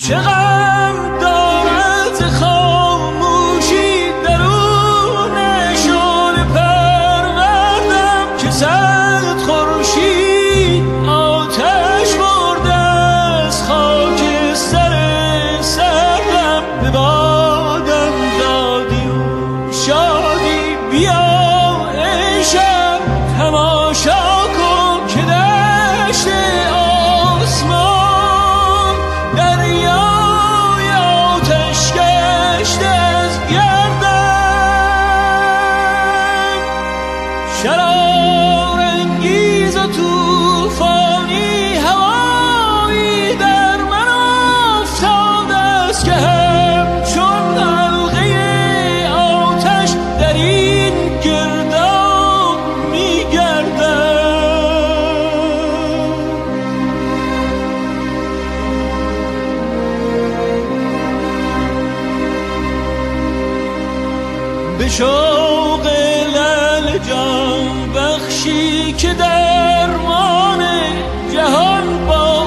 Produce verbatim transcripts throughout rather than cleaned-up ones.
چه غم دارد خاموشی درون شعله پروردم که صد خورشید آتش برده از خاک سر سرم به بادم دادی و شادی. بیا ای شب تماشا کن که دشت آسمان دریای آتش گشته از گردم. شرارانگیز و طوفانی هوایی در من افتاده است که همچون حلقه آتش در این گرداب می‌گردم. به شوق لعل جان بخشی که درمان جهان با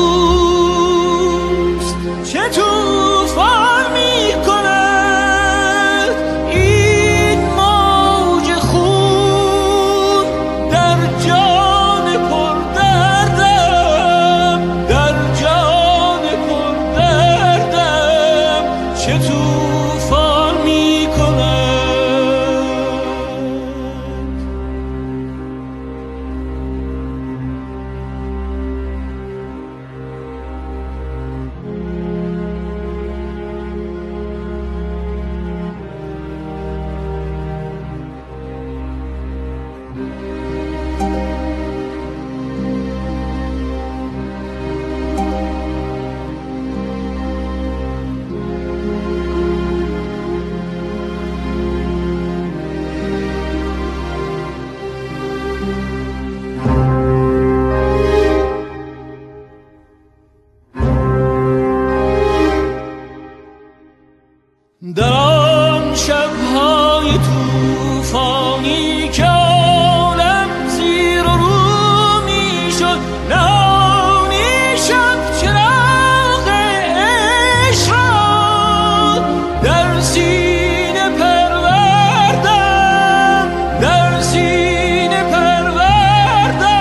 اوست، چه طوفان می کند این موج خون در جان پردردم، در جان پردردم چه طوفان می کند. در آن شب‌های طوفانی که عالم زیر و رو می‌شد، نهانی شب چراغ عشق را در سینه پروردم، در سینه پروردم.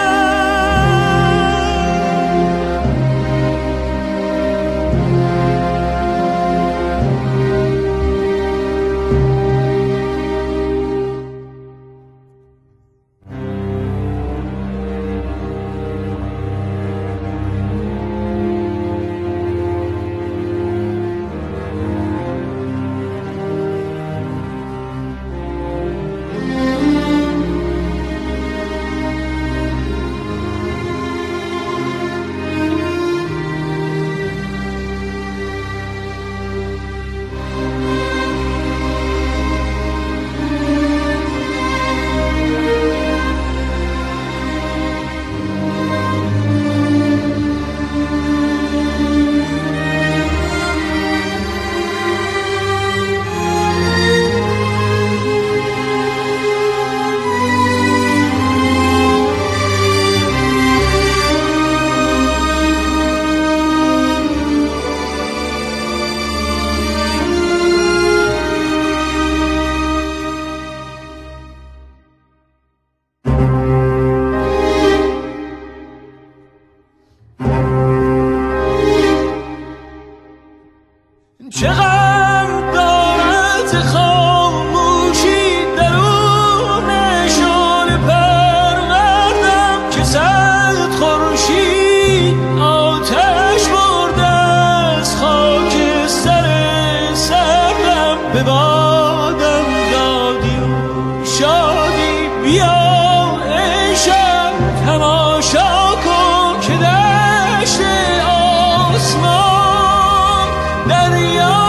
چه غم دارد خاموشی درون شعله پروردم که صد خورشید آتش برده از خاک سر سرم به بادم دادی و شادی. بیا ای شب تماشا کن که دشت آسمان دریا